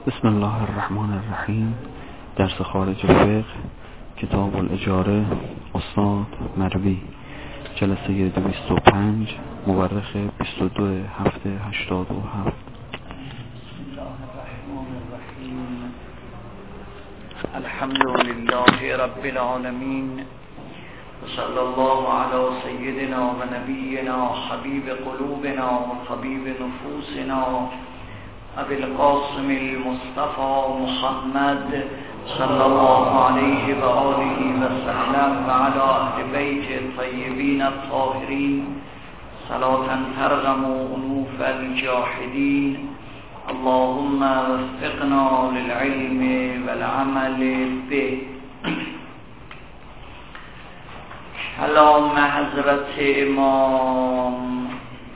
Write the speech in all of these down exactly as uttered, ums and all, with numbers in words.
بسم الله الرحمن الرحیم. درس خارج فقه، کتاب الاجاره، استاد مروی، جلسه دویست و پنج، مورخ بیست و دو هفته هشتاد و هفت. بسم الله الرحمن الرحیم. الحمد لله رب العالمین، صلی الله علی سیدنا و نبینا حبیب قلوبنا و طبیب نفوسنا ابی القاسم المصطفى محمد صلی الله علیه و آله و سلم و علی اهل بیت الطیبین الطاهرین صلاة ترغم انوف الجاحدین. اللهم وفقنا للعلم والعمل به. کلام حضرت امام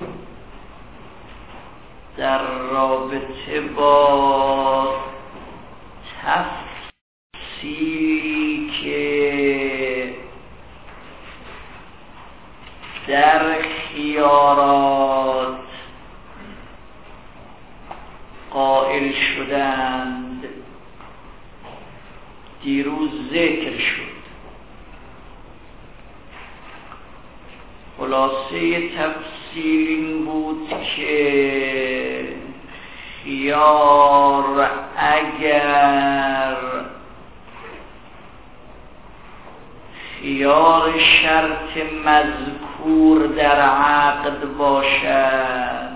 در رابطه با تفصیلی که در خیارات قائل شدند دیروز ذکر شد. خلاصه تفصیل این بود که خیار اگر خیار شرط مذکور در عقد باشد،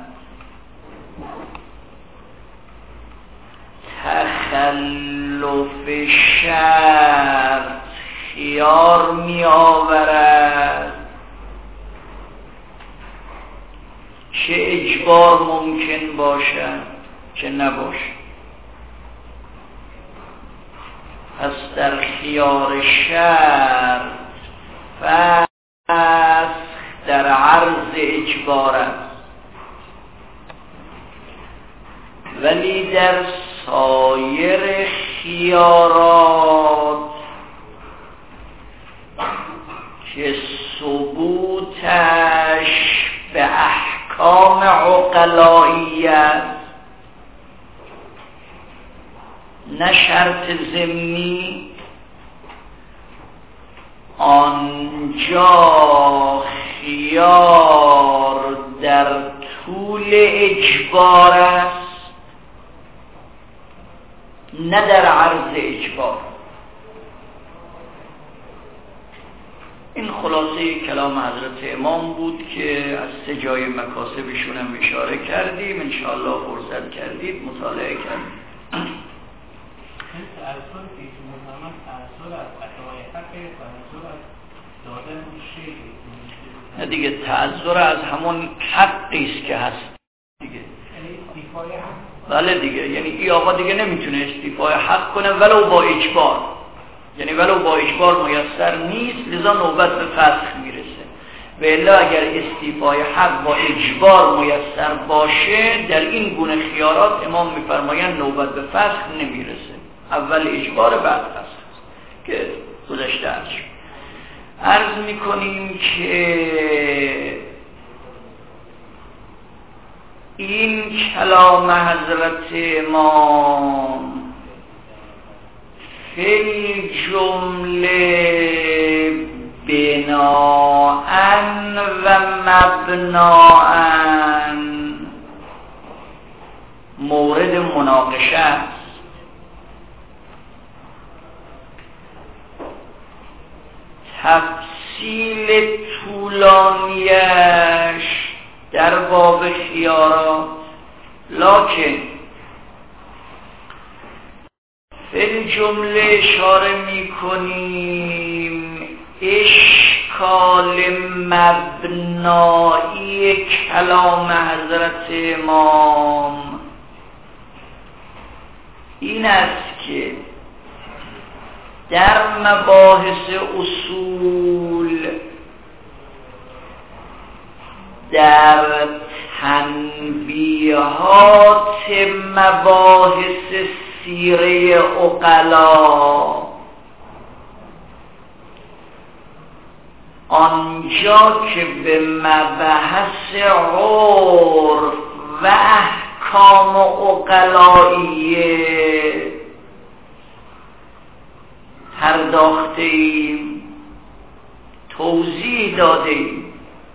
تخلف شرط خیار می آورد چه اجبار ممکن باشد چه نباشد. پس در خیار شرط فسخ در عرض اجبار است، ولی در سایر خیارات که ثبوتش به احکام عقلایی است، نه شرط ضمنی، آنجا خیار در طول اجبار است نه در عرض اجبار. این خلاصه کلام حضرت امام بود که از سه جای مکاسبشون هم اشاره کردیم. انشاءالله فرصت کردید مطالعه کردید. این تأثیر که ایشون فرمود تأثیر از فتوای حق تأثیر از دادن اون شیء نه دیگه، تأثیر از همون حقی است که هست دیگه. یعنی استیفای حق. بله دیگه، یعنی این آقا دیگه نمیتونه استیفای حق کنه ولو با اجبار، یعنی ولو با اجبار میسر نیست، لذا نوبت به فسخ میرسه. و الا اگر استیفای حق با اجبار میسر باشه، در این گونه خیارات امام میفرمایند نوبت به فسخ نمیرسه، اول اجبار بعد فسخ که گذشته است. عرض میکنیم که این کلام حضرت امام فی جمله بناءً و مبناءً مورد مناقشه است. تفصیل طولانیش در باب خیارات، لکن فی جمله اشاره می کنیم اشکال مبنایی کلام حضرت امام این است که در مباحث اصول، در تنبیهات مباحث سیره عقلا، آنجا که به مبحث عرف و احکام عقلائیه پرداخته ایم، توضیح داده ایم.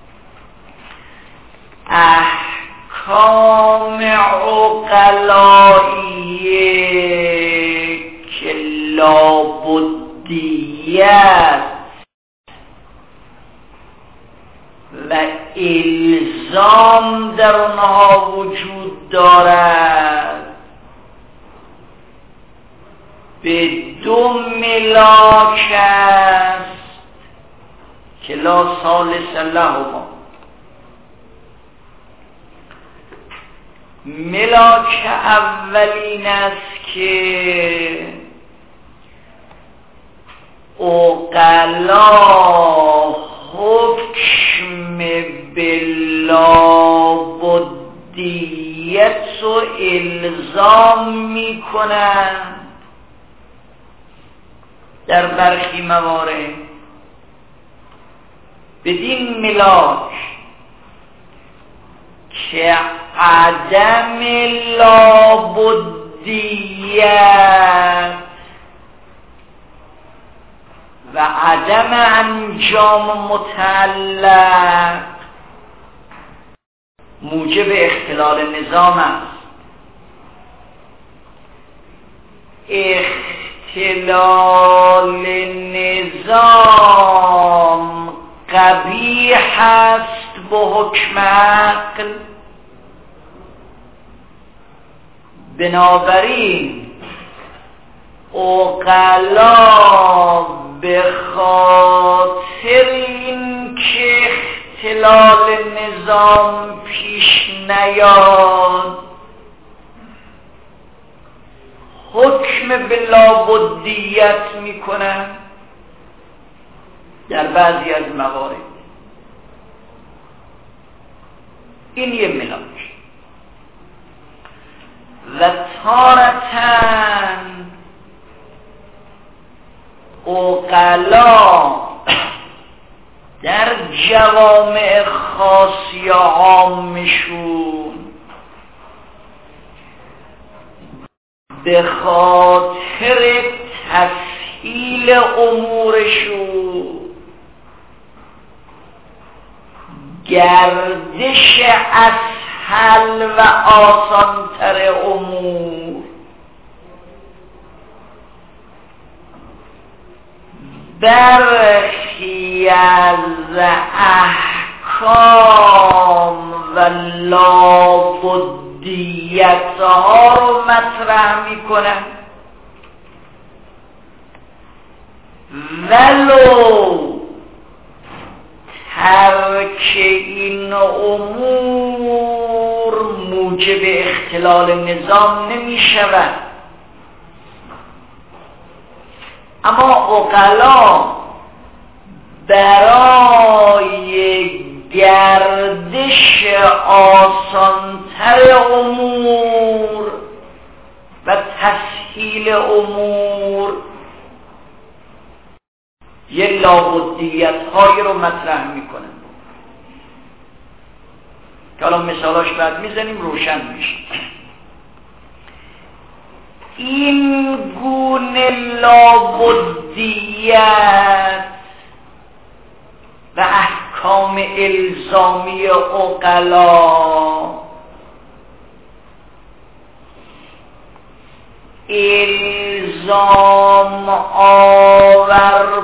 احکام عقلائیه که لابدیت و الزام در آنها وجود دارد، به دو ملاک است که لا ثالث لهما. ملاک اولین است که عقلا حکم بلابدیت و الزام می کنند در برخی موارد. بدین ملاک که عدم لابدیت و عدم انجام متعلق موجب اختلال نظام است. اختلال نظام قبیح است به حکم عقل، بنابراین عقلا به خاطر این که اختلال نظام پیش نیاد حکم بلابدیت میکنن در بعضی از موارد. این یه ملاک. و تارتن عقلا در جوامع خاص یا عامشون به خاطر تسهیل امورشون گردش اسهل و آسانتر امور برخی از احکام و لابدیت ها رو مطرح میکنن، ولو ترک این امور موجب اختلال نظام نمی شود. اما عقلا برای گردش آسانتر امور و تسهیل امور یه لابدیت هایی رو مطرح میکنن که حالا مثالاش بعد میزنیم روشن میشه. این گونه لابدیت و احکام الزامی عقلا الزام آور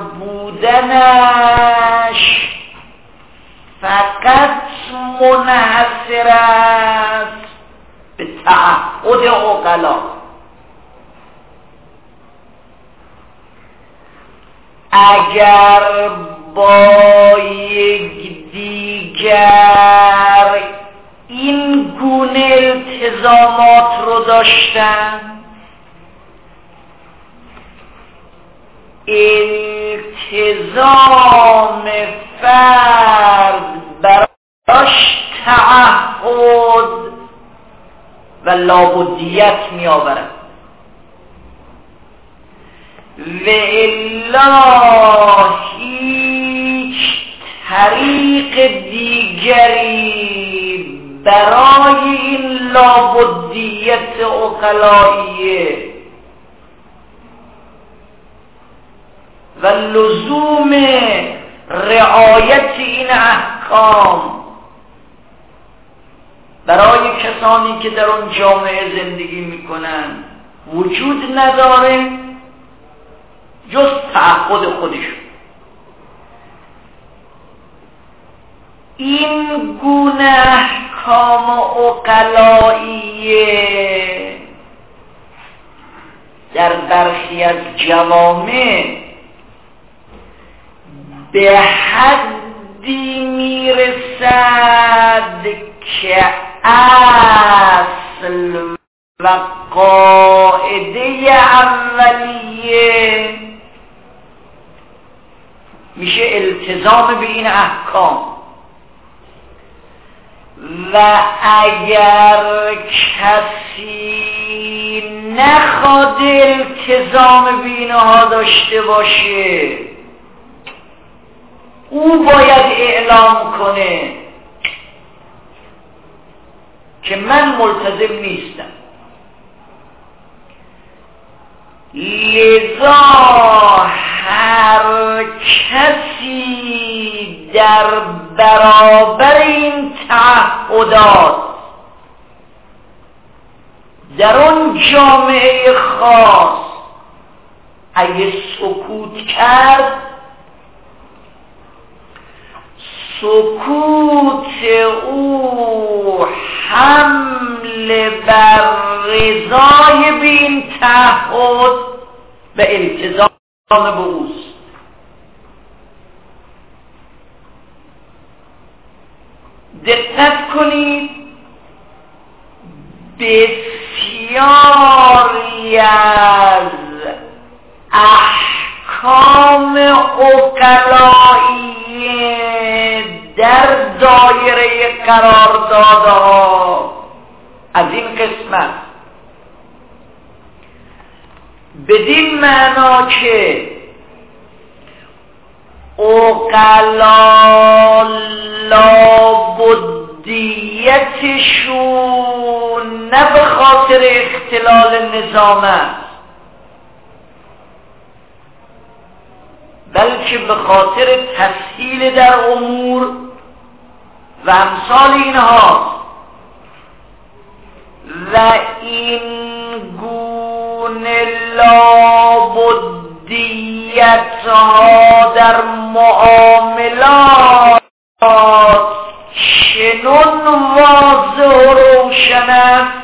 بودنش فقط منحصر است به تعهد عقلا. اگر با یک دیگر این گونه التزامات رو داشتن، التزام فرد براش تعهد و لابدیت می آورد و الا هیچ طریق دیگری برای این لابدیت عقلائیه و لزوم رعایت این احکام برای کسانی که در اون جامعه زندگی میکنن وجود نداره جز تعهد خودشون. این گونه احکام عقلائیه در برخی از جوامع به حدی میرسد که اصل و قاعده اولیه میشه التزام به این احکام و اگر کسی نخواد التزام به اینها داشته باشه او باید اعلام کنه که من ملتزم نیستم. لذا هر کسی در برابر این تعهدات در اون جامعه خاص اگه سکوت کرد، سکوت او حمل بر رضای به این تعهد به التزام به اوست. دقت کنید بسیاری از احکام عقلائیه در دایره قراردادها از این قسمت بدین معنا که عقلا لابدیتشون نه به خاطر اختلال نظام است بلکه به خاطر تسهیل در امور و امثال اینها و این گونه لابدیت ها در معاملات چنون واضح و روشن است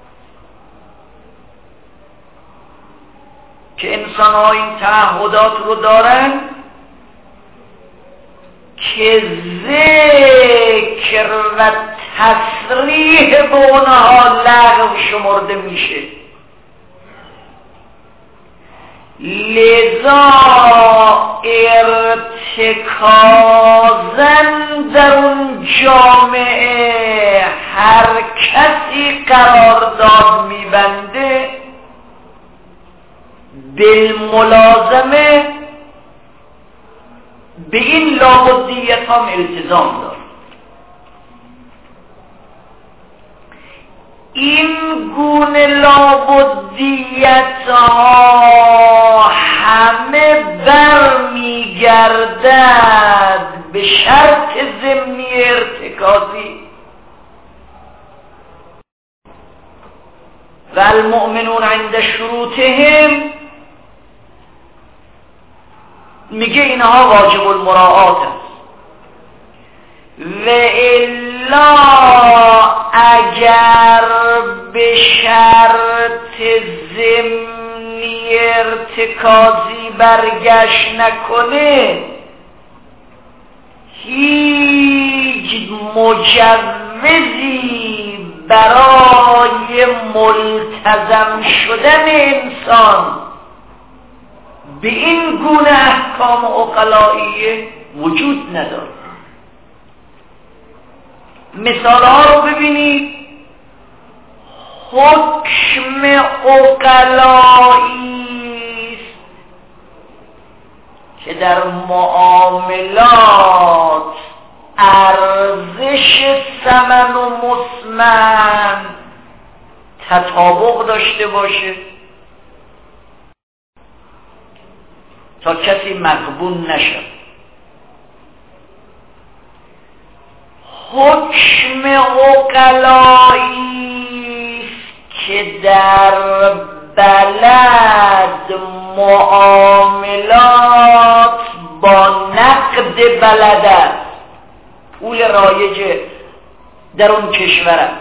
که انسان ها این تعهدات رو دارن که ذکر و تصریح به اونها لغو شمرده میشه. لذا ارتکازاً در اون جامعه هر کسی قرارداد میبنده بالملازمه به این لابدیت هم التزام داره. این گونه لابدیت ها همه برمیگردد به شرط ضمنی ارتکازی و المؤمنون عند شروطهم، میگه اینها واجب المراعات است و الا اگر به شرط ضمنی ارتکازی برگشت نکنه هیچ مجوزی برای ملتزم شدن انسان به این گونه احکام عقلائیه وجود نداره. مثال ها رو ببینید. حکم عقلایی است که در معاملات ارزش ثمن و مسمن تطابق داشته باشه تا کسی مغبون نشه. حکم عقلایی که در بلد معاملات با نقد بلد است، پول رایج در اون کشور است.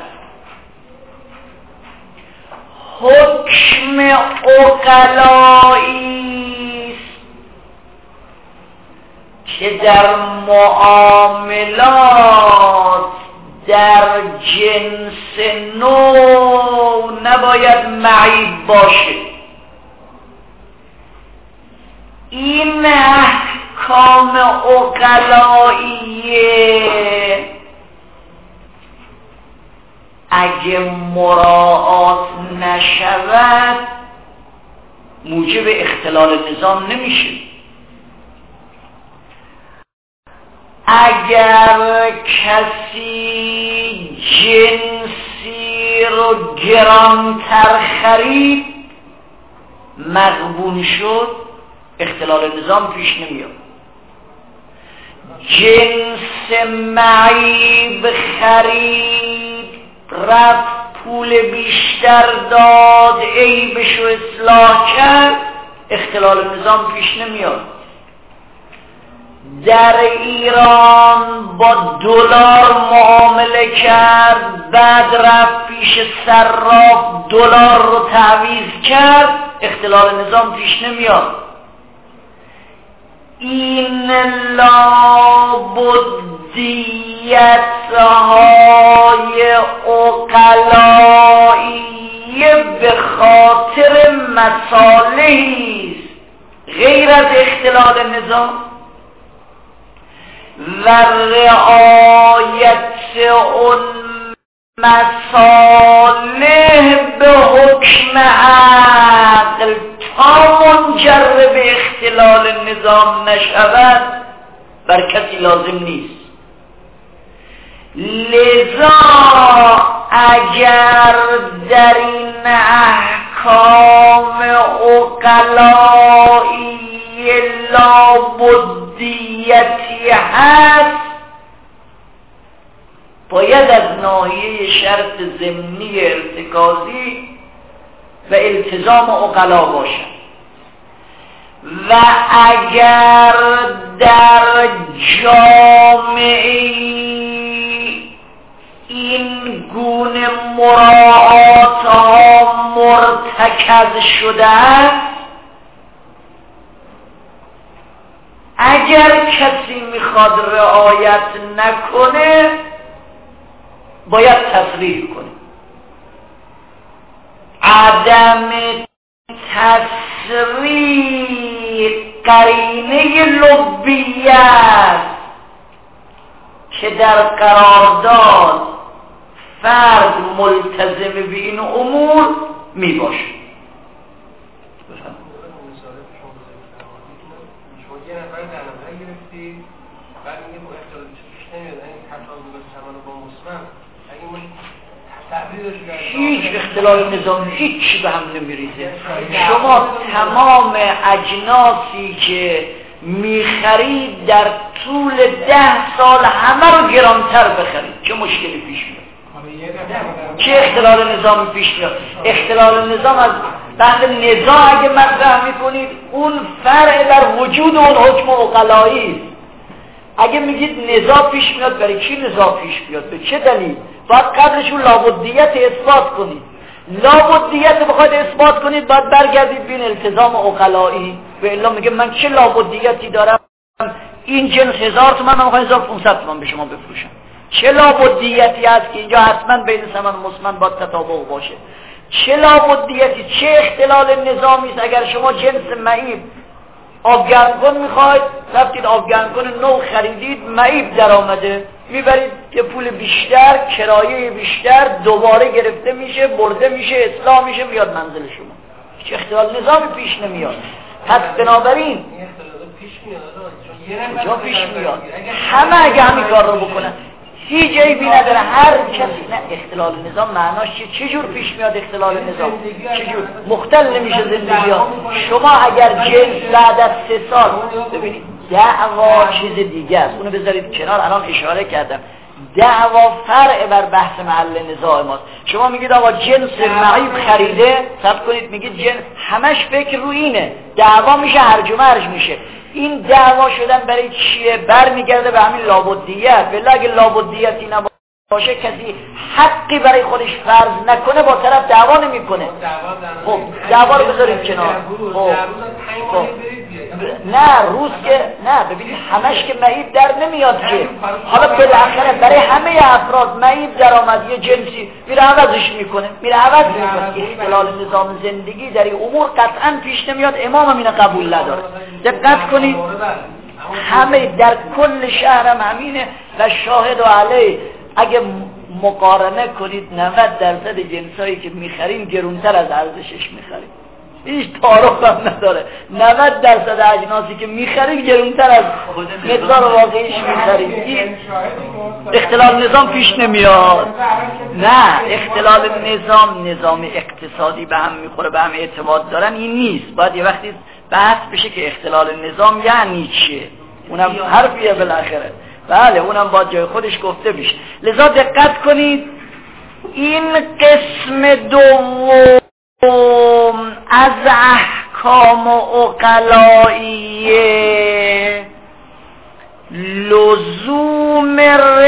حکم عقلایی که در معاملات در جنس نوع نباید معیب باشه. این احکام عقلاییه اگه مراعات نشود موجب اختلال نظام نمیشه. اگر کسی جنسی رو گرانتر خرید مغبون شد اختلال نظام پیش نمیاد. جنس معیب خرید رفت پول بیشتر داد عیبشو اصلاح کرد اختلال نظام پیش نمیاد. در ایران با دلار معامله کرد بعد رفت پیش صراف دلار رو تعویض کرد اختلال نظام پیش نمیاد. این لابدیت‌های عقلایی به خاطر مصالحی است غیر از اختلال نظام و رعایت اون مصالح به حکم عقل تا منجر به اختلال نظام نشود بر کسی لازم نیست. لذا اگر در این احکام عقلایی لابدیتی هست باید از ناحیه شرط ضمنی ارتکازی و التزام عقلا باشد. و اگر در جامعه این گونه مراعات ها مرتکز شده است اگر کسی میخواد رعایت نکنه باید تصریح کنه. عدم تصریح قرینه لبیت که در قرارداد فرد ملتزم به این امور می باشه. شما یه نفر در نظر گرفتی بعد میگه با اختلاف پیش نمیاد این تطابق ثمن با مسمن اگه ما هیچ اختلال نظامی هیچ به هم نمیریزه. شما تمام اجناسی که میخرید در طول ده سال همه رو گرانتر بخرید چه مشکلی پیش میاد؟ چه اختلال نظامی پیش میاد؟ اختلال نظام از بحث نزاع اگه مطرح میکنید اون فرع در وجود اون حکم عقلایی است. اگه میگید نزاع پیش میاد برای چی نزاع پیش میاد؟ به چه دلیل؟ باید قبلشون لابدیت اثبات کنید. لابدیت بخواید اثبات کنید باید برگردید بین التزام عقلایی. و الا میگه من چه لابدیتی دارم این جنس هزار تومن من میخوام هزار و پانصد تومن به شما بفروشم. چه لابدیتی هست که اینجا حتما بین ثمن و مسمن باید تطابق باشه؟ چه لابدیتی چه اختلال نظامی است اگر شما جنس معیب آبگرمکن میخواید رفتید آبگرمکن نو خریدید معیب در آمده میبرید که پول بیشتر کرایه بیشتر دوباره گرفته میشه برده میشه اصلاح میشه میاد منزل شما. هیچ اختلال نظامی پیش نمیاد. پس بنابراین کجا پیش میاد؟ همه اگه همین کار رو بکنن هیچ عیبی نداره. هر کسی نه اختلال نظام معناش چیه؟ چجور پیش میاد اختلال نظام؟ چجور مختل نمیشه زندگی ها؟ شما اگر جنس بعد از سه سال ببینید دعوا چیز دیگه است، اونو بذارید کنار. الان اشاره کردم دعوا فرع بر بحث محل نزاع ماست. شما میگید آقا جنس معیب خریده، ثبت کنید میگید جنس، همش فکر رو اینه، دعوا میشه، هرج و مرج میشه. این دعوا شدن برای چیه؟ برمیگرده به همین لابدیت. بالله اگه لابدیتی نباشه کسی حقی برای خودش فرض نکنه با طرف دعوا نمیکنه. خب دعوا رو بذارید کنار. خب خب نه روز که نه ببینید همش که معیب در نمیاد که. حالا بالاخره برای همه افراد معیب در آمد یه جنسی میره عوضش میکنه میره عوض میکنه. اختلال نظام زندگی در این امور قطعا پیش نمیاد. امام هم اینو قبول نداره. دقت کنید همه در کل شهر هم همینه و شاهد و علی. اگه مقارنه کنید نود درصد جنسایی که میخریم گرونتر از ارزشش میخریم، هیچ تعارف هم نداره. نود درصد اجناسی که میخریم گرونتر از مقدار واقعیش میخریم. اختلال نظام پیش نمیاد. نه اختلال نظام نظام اقتصادی به هم میخوره، به هم اعتماد دارن، این نیست. باید یه وقتی بحث بشه که اختلال نظام یعنی چیه. اونم حرفیه بالاخره. بله اونم با جای خودش گفته بشه. لذا دقت کنید این قسم دوم از احکام عقلائیه لزوم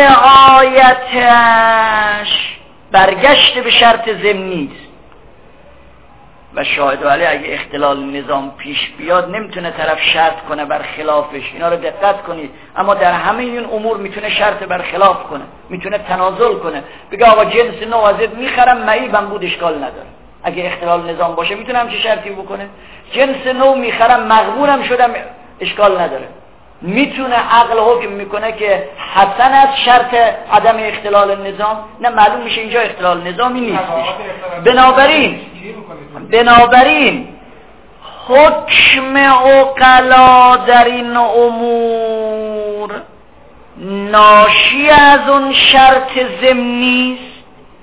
رعایتش برگشت به شرط ضمنی است و شاهد علی اگه اختلال نظام پیش بیاد نمیتونه طرف شرط کنه بر خلافش. اینا رو دقت کنید. اما در همه این امور میتونه شرط بر خلاف کنه، میتونه تنازل کنه، بگه آقا جنس نو ازت میخرم معیبم بود اشکال نداره. اگه اختلال نظام باشه میتونه همچه شرطی بکنه. جنس نو میخرم مغبونم شدم اشکال نداره. میتونه عقل حکم میکنه که حسن از شرط عدم اختلال نظام. نه معلوم میشه اینجا اختلال نظامی نیستش. بنابراین بنابراین حکم عقلا در این امور ناشی از اون شرط ضمنی است.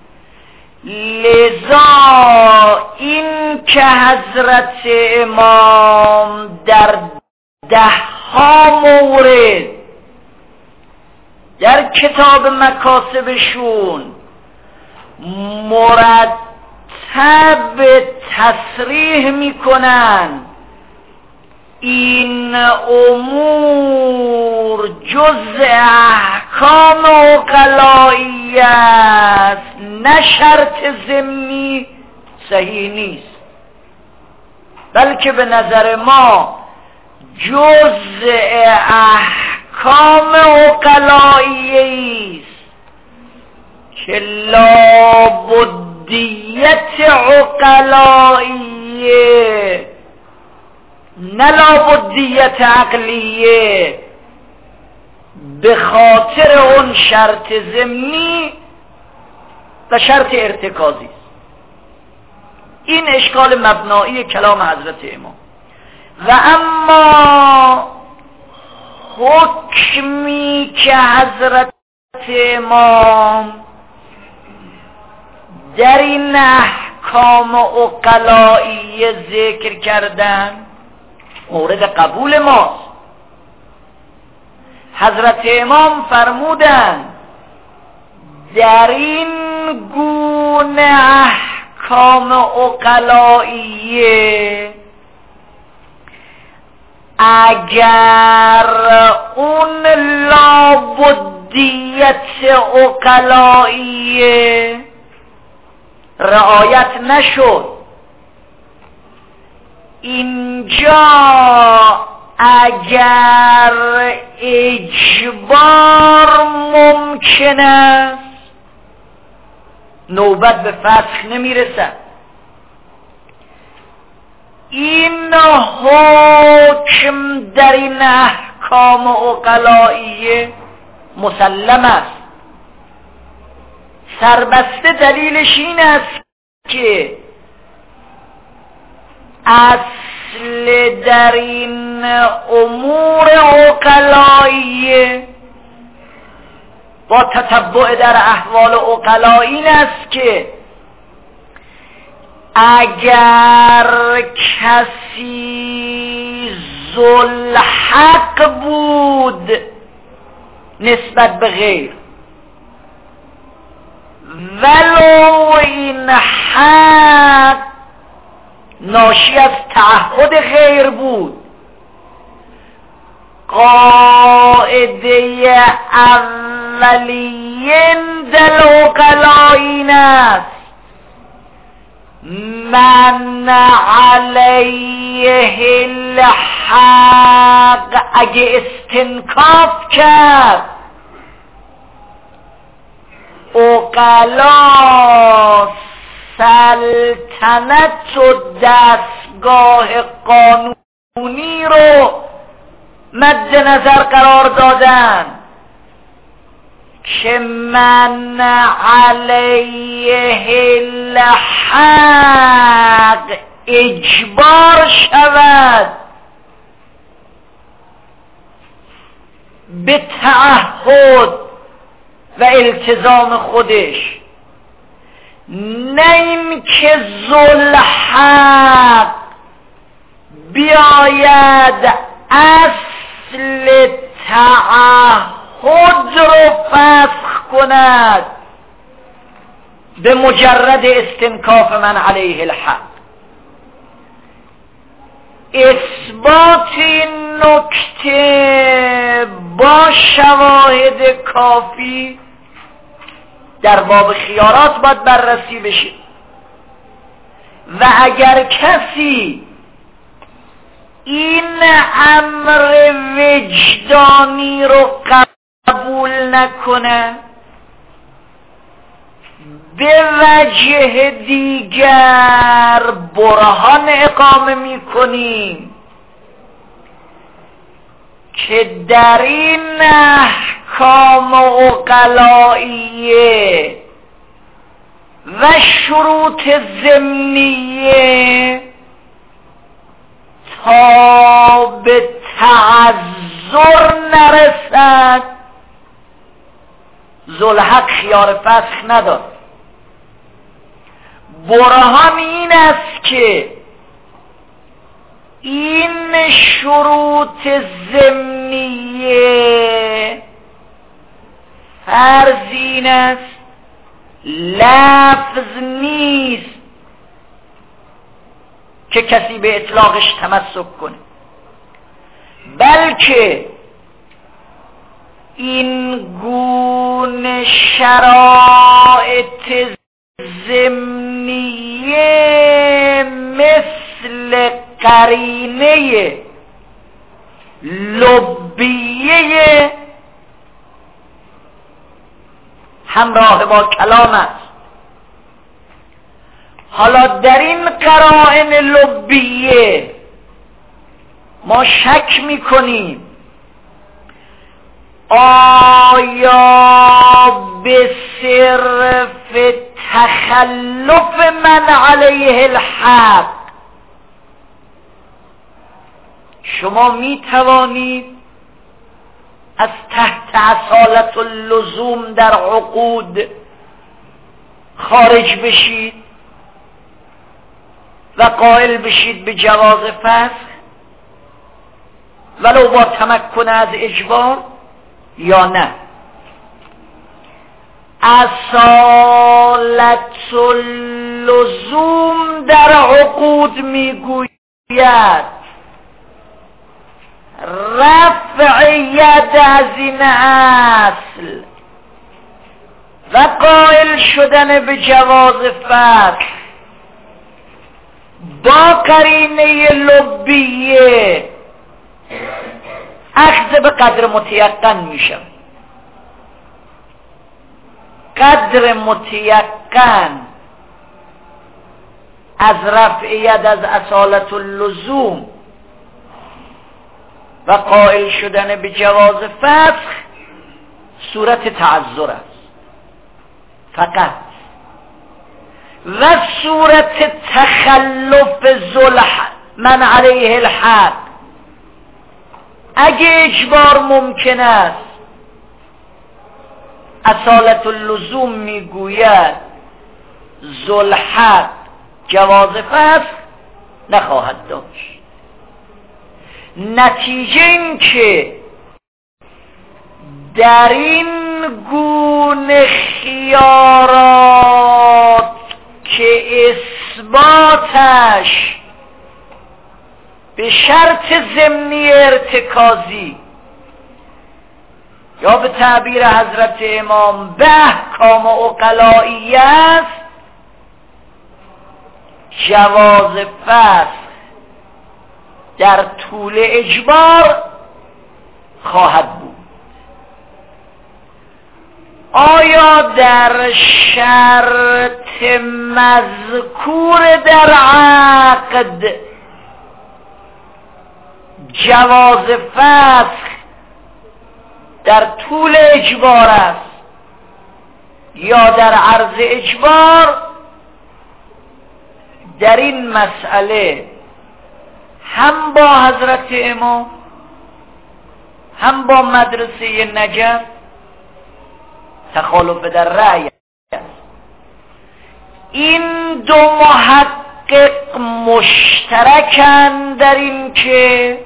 لذا این که حضرت امام در ده ها مورد در کتاب مکاسبشون مرتب تصریح میکنن این امور جز احکام عقلایی است، نه شرط ضمنی، صحیح نیست. بلکه به نظر ما جز احکام عقلایی است که لابدیت عقلاییه نه لابدیت عقلیه، به خاطر اون شرط ضمنی و شرط ارتکازی است. این اشکال مبنایی کلام حضرت امام. و اما حکمی که حضرت امام در این احکام عقلایی ذکر کردن مورد قبول ماست. حضرت امام فرمودن در این گونه احکام عقلایی اگر اون لابدیت عقلایی رعایت نشد، اینجا اگر اجبار ممکن است نوبت به فسخ نمیرسد. این حکم در این احکام عقلایی مسلم است. سربسته دلیلش این است که اصل در این امور عقلاییه، با تتبع در احوال عقلا این است که اگر کسی ذوالحق بود نسبت به غیر، ولو این حق ناشی از تعهد غیر بود، قاعده اولیین دل عقلا این است من علیه الحق اگه استنکاف کرد عقلا سلطنت و دستگاه قانونی رو مد نظر قرار دادن که من علیه الحق اجبار شود به تعهد و التزام خودش، نه این که ذوالحق بیاید اصل تعهد رو فسخ کند به مجرد استنکاف من علیه الحق. اثبات این نکته با شواهد کافی در باب خیارات باید بررسی بشه و اگر کسی این امر وجدانی رو قبول نکنه، به وجه دیگر برهان اقامه میکنیم که در این احکام عقلائیه و شروط ضمنیه تا به تعذر نرسد ذوالحق خیار فسخ ندارد. برهان این است که این شروط ضمنیه فرض این است لفظ نیست که کسی به اطلاقش تمسک کنه، بلکه این گونه شرایط ضمنیه مثل قرینه لبیه همراه با کلام است. حالا در این قرائن لبیه ما شک میکنیم آیا به صرف تخلف من علیه الحق شما می توانید از تحت اصالت اللزوم در عقود خارج بشید و قائل بشید به جواز فسخ ولو با تمکن از اجبار یا نه؟ اصالت اللزوم در عقود میگوید رفع ید از این اصل و قائل شدن به جواز فسخ با قرینه لبیه اخذ به قدر متیقن میشم. قدر متیقن از رفع ید از اصالت اللزوم و قائل شدن به جواز فسخ صورت تعذر است فقط، و صورت تخلف ذوالحق من علیه الحق اگه اجبار ممکن است، اصالت اللزوم میگوید ذوالحق جواز فسخ نخواهد داشت. نتیجه این که در این گونه خیارات که اثباتش به شرط ضمنی ارتکازی یا به تعبیر حضرت امام به احکام عقلایی است، جواز فسخ در طول اجبار خواهد بود. آیا در شرط مذکور در عقد جواز فسخ در طول اجبار است یا در عرض اجبار؟ در این مسئله هم با حضرت امام هم با مدرسه نجف تخالف در رأی است. این دو محقق مشترکند در این که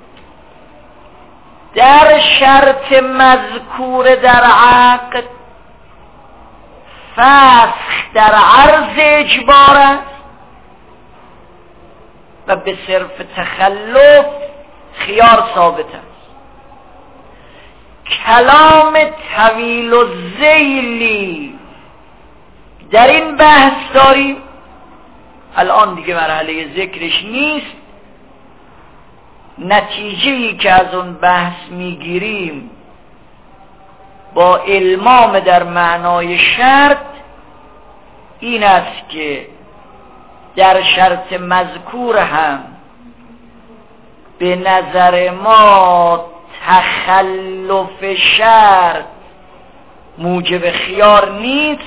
در شرط مذکور در عقد فسخ در عرض اجبار است و به صرف تخلف خیار ثابت است. کلام طویل و ذیلی در این بحث داریم، الان دیگه مرحله ذکرش نیست. نتیجه‌ای که از اون بحث میگیریم با المام در معنای شرط این است که در شرط مذکور هم به نظر ما تخلف شرط موجب خیار نیست،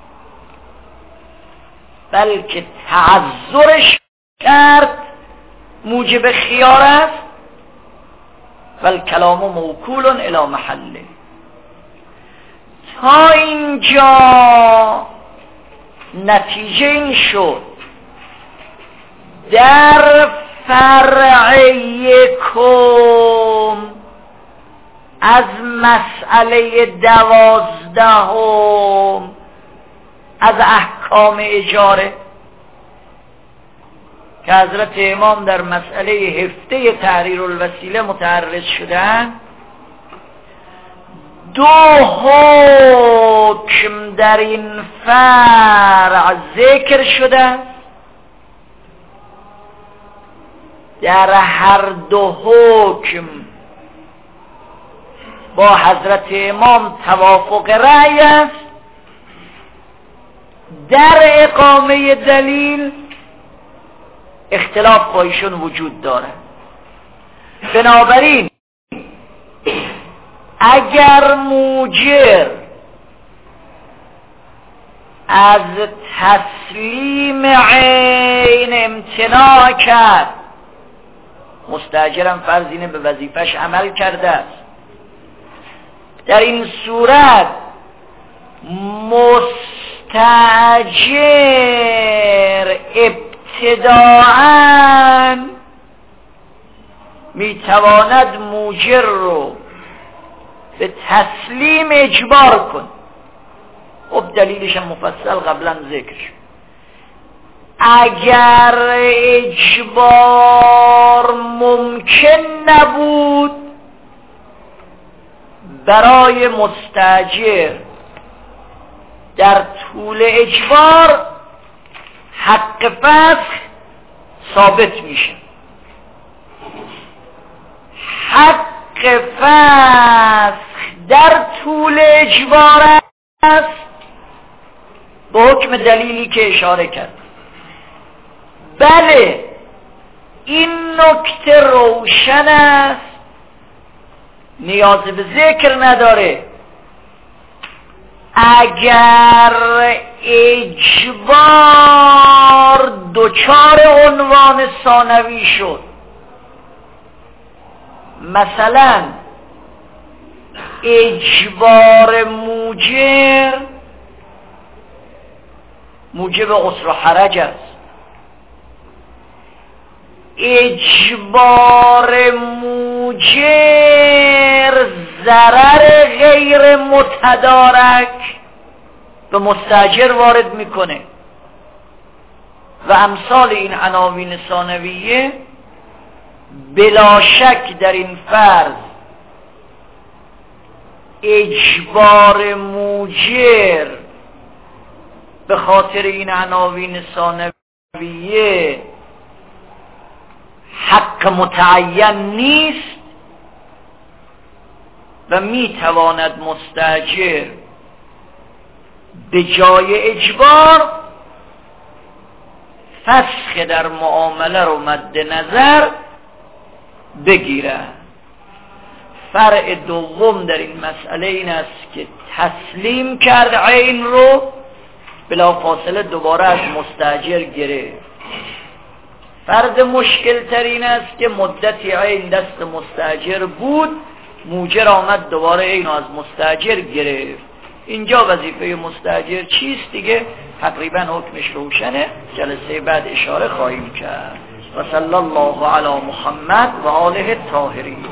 بلکه تعذر شرط موجب خیار است. والکلام موکول الی محله. تا اینجا نتیجه این شد در فرع یکم از مسئله دوازدهم از احکام اجاره که حضرت امام در مسئله هفته تحریر الوسیله متعرض شدند، دو حکم در این فرع ذکر شده. در هر دو حکم با حضرت امام توافق رأی است. در اقامه دلیل اختلاف با ایشون وجود دارد. بنابراین اگر موجر از تسلیم عین امتناع کرد، مستاجرم فرض اینه به وظیفش عمل کرده است، در این صورت مستاجر ابتداءً میتواند موجر رو به تسلیم اجبار کن. خب دلیلش مفصل قبلا ذکر شد. اگر اجبار ممکن نبود برای مستاجر در طول اجبار حق فسخ ثابت میشه. حق فسخ در طول اجبار است به حکم دلیلی که اشاره کرد. بله این نکته روشن است، نیاز به ذکر نداره. اگر اجبار دچار عنوان ثانوی شد مثلا اجبار موجر موجب عسر و حرج است، اجبار موجر ضرر غیر متدارک به مستاجر وارد میکنه و امثال این عناوین ثانویه بلا شک در این فرض اجبار موجر به خاطر این عناوین ثانویه حق متعین نیست و میتواند مستاجر به جای اجبار فسخ در معامله رو مد نظر بگیرد. فرع دوم در این مسئله این است که تسلیم کرد عین رو بلا فاصله دوباره از مستاجر گرفت. فرد مشکل ترین است که مدتی عین دست مستاجر بود، موجر آمد دوباره عین از مستاجر گرفت. اینجا وظیفه مستاجر چیست دیگه؟ تقریبا حکمش روشنه، جلسه بعد اشاره خواهیم کرد. و صلی الله علی محمد و آله الطاهرین.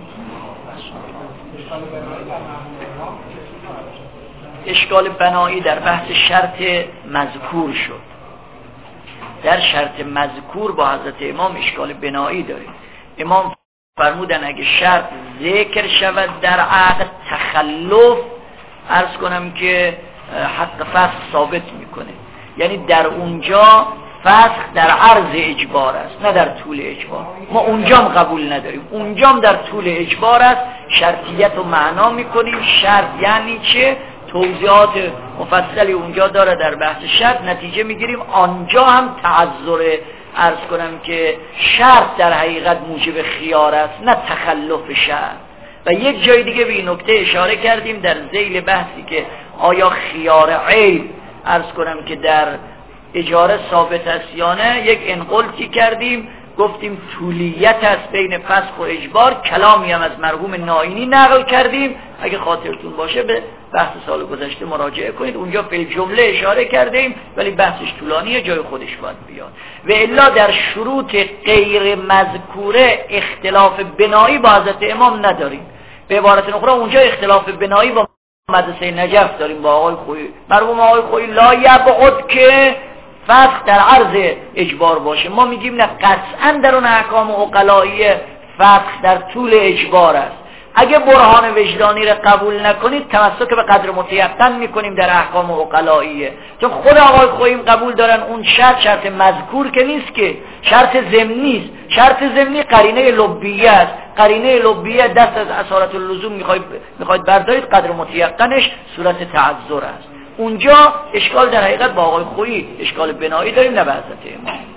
اشکال بنایی در بحث شرط مذکور شد. در شرط مذکور با حضرت امام اشکال بنایی داریم. امام فرمودن اگه شرط ذکر شود در عقد تخلف، عرض کنم که حق فسخ ثابت میکنه، یعنی در اونجا فسخ در عرض اجبار است نه در طول اجبار. ما اونجام قبول نداریم، اونجام در طول اجبار است. شرطیت رو معنا میکنیم. شرط یعنی چه؟ توضیحات مفصلی اونجا داره در بحث شرط. نتیجه میگیریم آنجا هم تعذر، عرض کنم که شرط در حقیقت موجب خیار است نه تخلف شرط. و یک جای دیگه به این نکته اشاره کردیم در ذیل بحثی که آیا خیار عیب، عرض کنم که در اجاره ثابت است یا نه، یک انقلتی کردیم، گفتیم طولیت است بین فسخ و اجبار. کلامی هم از مرحوم نائینی نقل کردیم، اگه خاطرتون باشه به بحث سال گذشته مراجعه کنید، اونجا فی جمله اشاره کردیم، ولی بحثش طولانیه، جای خودش باید بیاد. و الا در شروط غیر مذکوره اختلاف بنایی با حضرت امام نداریم. به عبارت اخرى اونجا اختلاف بنایی با مدرسه نجف داریم، با آقای خویی. مرحوم آقای خویی لا یبعد که فسخ در عرض اجبار باشه. ما میگیم نه، قطعا در اون احکام عقلایی فسخ در طول اجبار است. اگه برهان وجدانی را قبول نکنید تمسک به قدر متیقن میکنیم در احکام عقلاییه، چون خود آقای خوییم قبول دارن اون شرط شرط مذکور که نیست، که شرط ضمنی است. شرط ضمنی قرینه لبیه است. قرینه لبیه دست از اصالت اللزوم میخواید میخواید بردارید، قدر متیقنش صورت تعذر است. اونجا اشکال در حقیقت با آقای خویی اشکال بنایی داریم نه به حضرت امام.